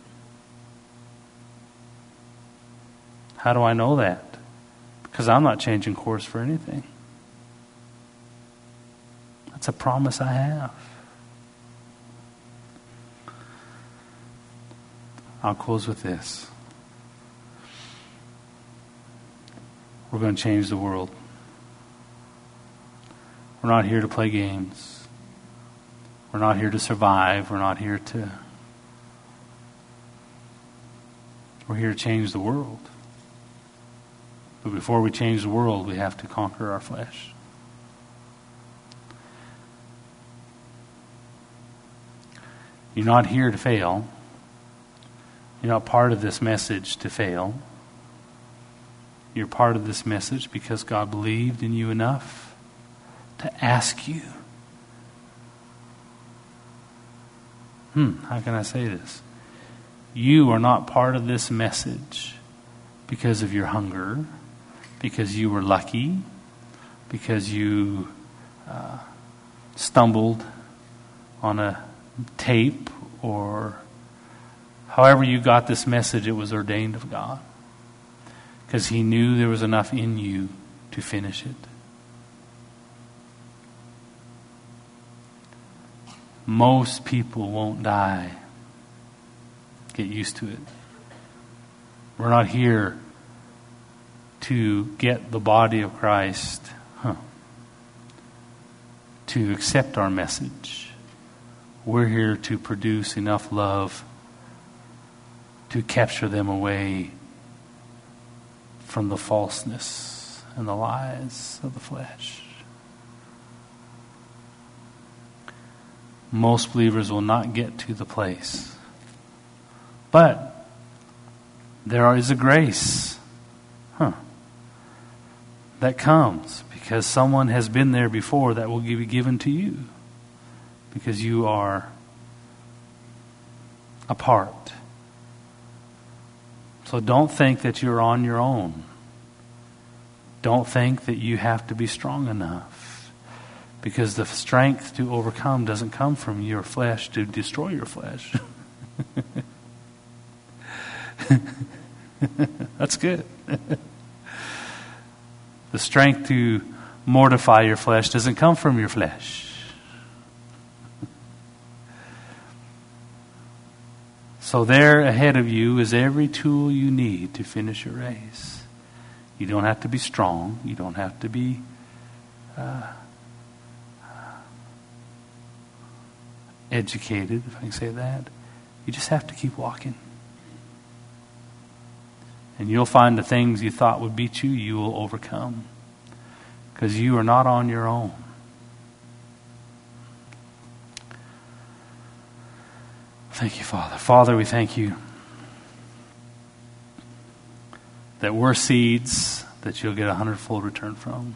How do I know that? Because I'm not changing course for anything. That's a promise I have. I'll close with this. We're going to change the world. We're not here to play games. We're not here to survive. We're not here to... We're here to change the world. But before we change the world, we have to conquer our flesh. You're not here to fail. You're not part of this message to fail. You're part of this message because God believed in you enough to ask you. Hmm, how can I say this? You are not part of this message because of your hunger, because you were lucky, because you uh, stumbled on a tape, or however you got this message, it was ordained of God. Because He knew there was enough in you to finish it. Most people won't die. Get used to it. We're not here to get the body of Christ huh, to accept our message. We're here to produce enough love to capture them away from the falseness and the lies of the flesh. Most believers will not get to the place. But there is a grace huh, that comes because someone has been there before that will be given to you because you are a part. So don't think that you're on your own. Don't think that you have to be strong enough. Because the strength to overcome doesn't come from your flesh to destroy your flesh. That's good. The strength to mortify your flesh doesn't come from your flesh. So there ahead of you is every tool you need to finish your race. You don't have to be strong. You don't have to be uh, educated, if I can say that. You just have to keep walking. And you'll find the things you thought would beat you, you will overcome. Because you are not on your own. Thank you, Father. Father, we thank you that we're seeds that you'll get a hundredfold return from.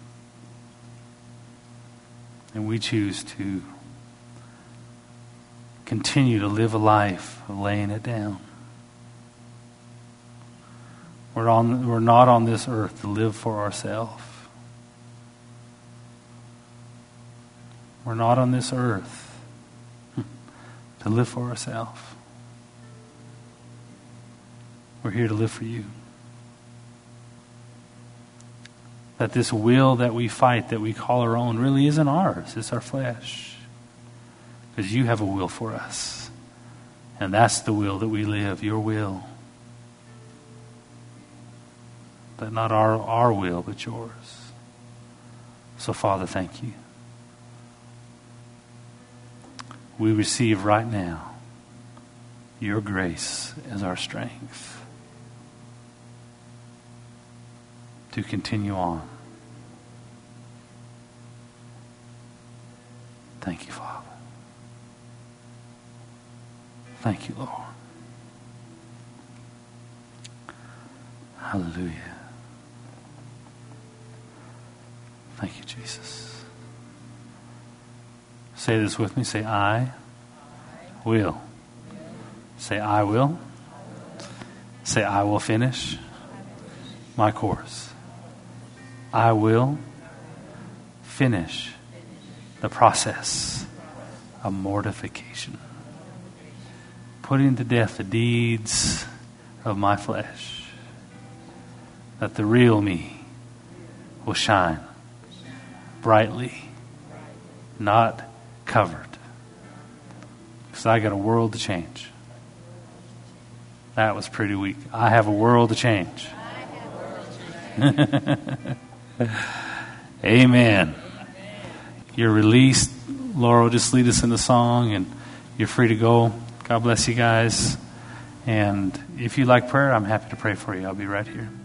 And we choose to continue to live a life of laying it down. We're on, we're not on this earth to live for ourselves. We're not on this earth to live for ourselves. We're here to live for you. That this will that we fight, that we call our own, really isn't ours. It's our flesh. Because you have a will for us. And that's the will that we live, your will. That not our, our will, but yours. So, Father, thank you. We receive right now your grace as our strength to continue on. Thank you, Father. Thank you, Lord. Hallelujah. Thank you, Jesus. Say this with me. Say, I will. Say, I will. Say, I will finish my course. I will finish the process of mortification. Putting to death the deeds of my flesh. That the real me will shine brightly. Not covered. Because I got a world to change. That was pretty weak. I have a world to change. Amen. You're released. Laura will just lead us in the song and you're free to go. God bless you guys. And if you like prayer, I'm happy to pray for you. I'll be right here.